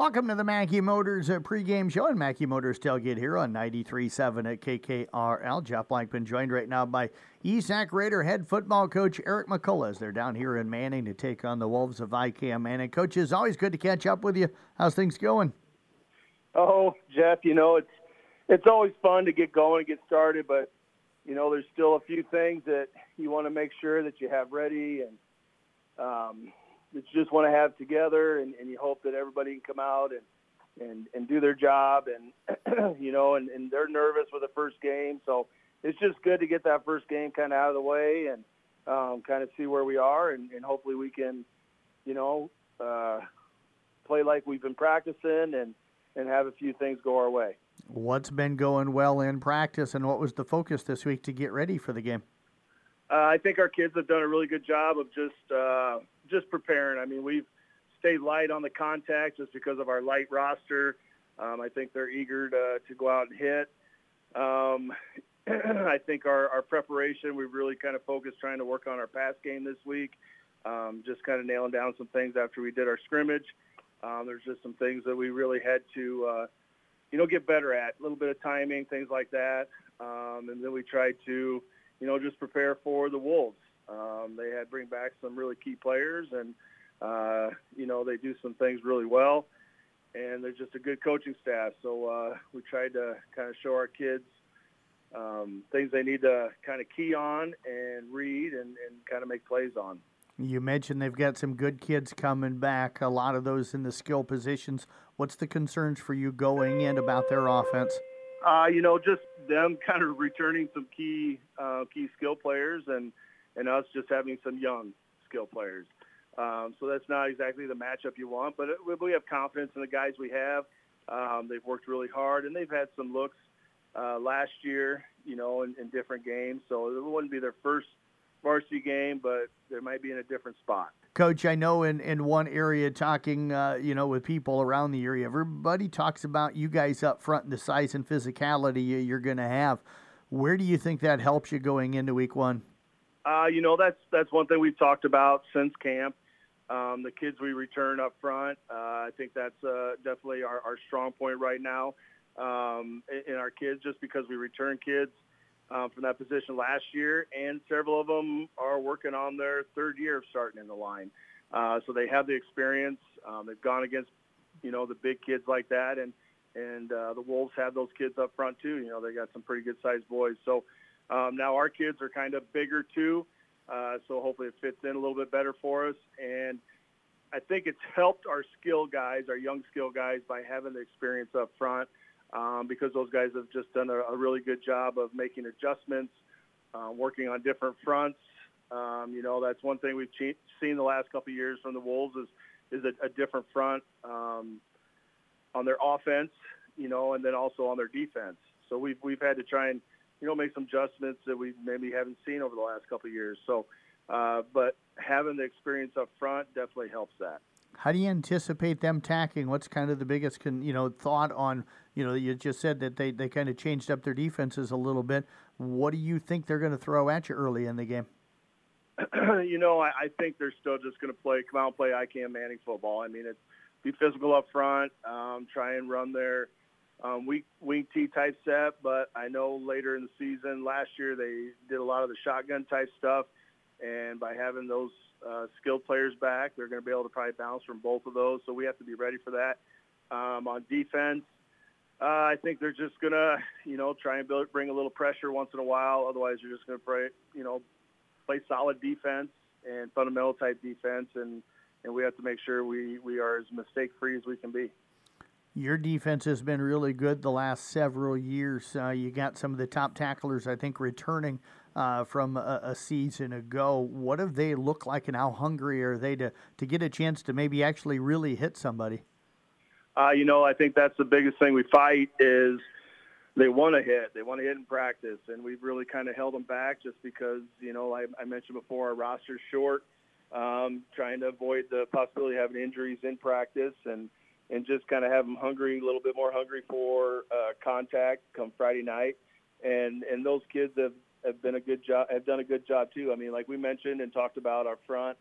Welcome to the Mackey Motors pregame show and Mackey Motors Tailgate here on 93.7 at KKRL. Jeff Blankman joined right now by ESAC Raider head football coach Eric McCullough as they're down here in Manning to take on the Wolves of IKM Manning. Coach, it's always good to catch up with you. How's things going? Oh, Jeff, it's always fun to get going and get started, but, there's still a few things that you want to make sure that you have ready and that you just want to have together, and you hope that everybody can come out and do their job, and and they're nervous with the first game, so it's just good to get that first game kind of out of the way and kind of see where we are, and hopefully we can play like we've been practicing and have a few things go our way. What's been going well in practice, and what was the focus this week to get ready for the game? I think our kids have done a really good job of just preparing. I mean, we've stayed light on the contact just because of our light roster. I think they're eager to go out and hit. I think our preparation, we've really kind of focused trying to work on our pass game this week, just kind of nailing down some things after we did our scrimmage. There's just some things that we really had to, get better at, a little bit of timing, things like that. And then we tried to, just prepare for the Wolves. They had bring back some really key players, and, they do some things really well. And they're just a good coaching staff. So we tried to kind of show our kids things they need to kind of key on and read and kind of make plays on. You mentioned they've got some good kids coming back, a lot of those in the skill positions. What's the concerns for you going in about their offense? Just them kind of returning some key skill players and us just having some young skill players. So that's not exactly the matchup you want, but we have confidence in the guys we have. They've worked really hard, and they've had some looks last year, in different games. So it wouldn't be their first varsity game, but they might be in a different spot. Coach, I know in one area talking, with people around the area, everybody talks about you guys up front and the size and physicality you're going to have. Where do you think that helps you going into week one? That's one thing we've talked about since camp. The kids we return up front, I think that's definitely our strong point right now in our kids, just because we return kids from that position last year, and several of them are working on their third year of starting in the line. So they have the experience. They've gone against, the big kids like that, and the Wolves have those kids up front too. They got some pretty good-sized boys. So now our kids are kind of bigger too, so hopefully it fits in a little bit better for us. And I think it's helped our skill guys, our young skill guys, by having the experience up front. Because those guys have just done a really good job of making adjustments, working on different fronts. That's one thing we've seen the last couple of years from the Wolves is a different front on their offense, and then also on their defense. So we've had to try and, make some adjustments that we maybe haven't seen over the last couple of years. So, but having the experience up front definitely helps that. How do you anticipate them tacking? What's kind of the biggest, thought on, you just said that they kind of changed up their defenses a little bit. What do you think they're going to throw at you early in the game? I think they're still just going to come out and play IKM Manning football. I mean, it's be physical up front, try and run their wing T type set. But I know later in the season, last year, they did a lot of the shotgun type stuff. And by having those skilled players back, they're going to be able to probably bounce from both of those. So we have to be ready for that. On defense, I think they're just going to, try and bring a little pressure once in a while. Otherwise, you're just going to play solid defense and fundamental type defense. And we have to make sure we are as mistake-free as we can be. Your defense has been really good the last several years. You got some of the top tacklers, I think, returning from a season ago. What have they looked like, and how hungry are they to get a chance to maybe actually really hit somebody? I think that's the biggest thing we fight is they want to hit. They want to hit in practice, and we've really kind of held them back just because, I mentioned before, our roster's short, trying to avoid the possibility of having injuries in practice and just kind of have them hungry, a little bit more hungry for contact come Friday night. And those kids have done a good job too. I mean, like we mentioned and talked about our front,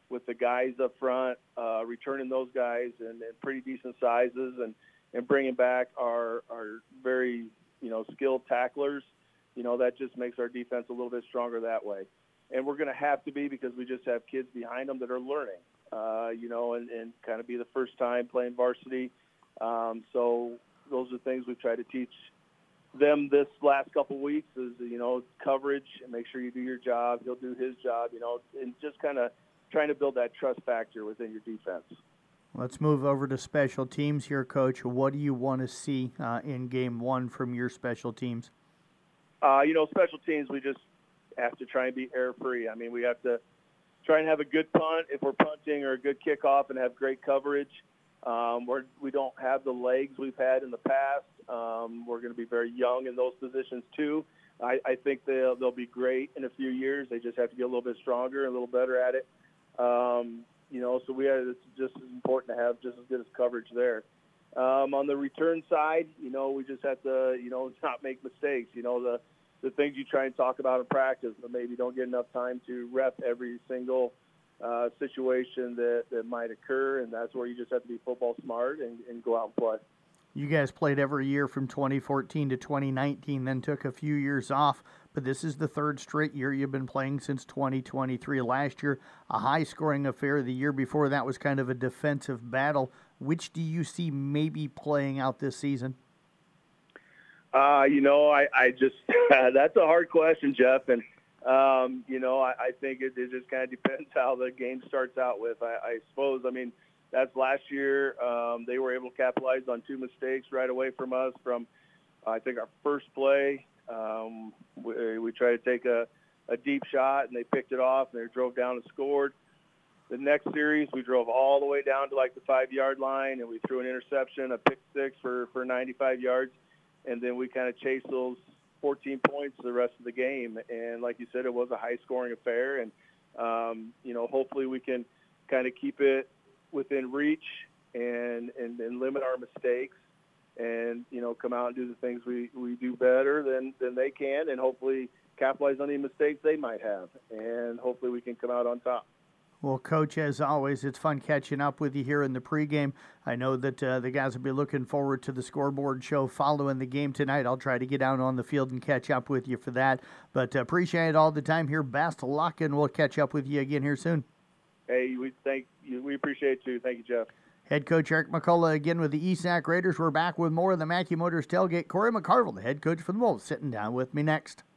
with the guys up front, returning those guys in pretty decent sizes, and bringing back our very skilled tacklers. That just makes our defense a little bit stronger that way. And we're going to have to be, because we just have kids behind them that are learning, and kind of be the first time playing varsity. So those are things we've tried to teach them this last couple weeks is, coverage, and make sure you do your job. He'll do his job, and just kind of trying to build that trust factor within your defense. Let's move over to special teams here, Coach. What do you want to see in Game 1 from your special teams? Special teams, we just have to try and be error-free. I mean, we have to try and have a good punt if we're punting, or a good kickoff, and have great coverage. We don't have the legs we've had in the past. We're going to be very young in those positions too. I think they'll be great in a few years. They just have to get a little bit stronger and a little better at it. So it's just as important to have just as good as coverage there. On the return side, we just have to, not make mistakes. The things you try and talk about in practice, but maybe don't get enough time to rep every single situation that might occur, and that's where you just have to be football smart and go out and play. You guys played every year from 2014 to 2019, then took a few years off, but this is the third straight year you've been playing since 2023. Last year, a high-scoring affair. The year before that was kind of a defensive battle. Which do you see maybe playing out this season? I just that's a hard question, Jeff, and I think it just kind of depends how the game starts out with. I suppose, that's last year. They were able to capitalize on two mistakes right away from us. From, I think, our first play, we tried to take a deep shot, and they picked it off, and they drove down and scored. The next series, we drove all the way down to like the 5-yard line, and we threw an interception, a pick six for 95 yards, and then we kind of chased those 14 points the rest of the game. And like you said, it was a high-scoring affair, and hopefully we can kind of keep it within reach and limit our mistakes, and come out and do the things we do better than they can, and hopefully capitalize on any mistakes they might have, and hopefully we can come out on top. Well, Coach, as always, it's fun catching up with you here in the pregame. I know that the guys will be looking forward to the scoreboard show following the game tonight. I'll try to get out on the field and catch up with you for that. But appreciate all the time here. Best of luck, and we'll catch up with you again here soon. Hey, we appreciate you. Thank you, Jeff. Head coach Eric McCullough again with the ESAC Raiders. We're back with more of the Mackey Motors Tailgate. Corey McCarville, the head coach for the Wolves, sitting down with me next.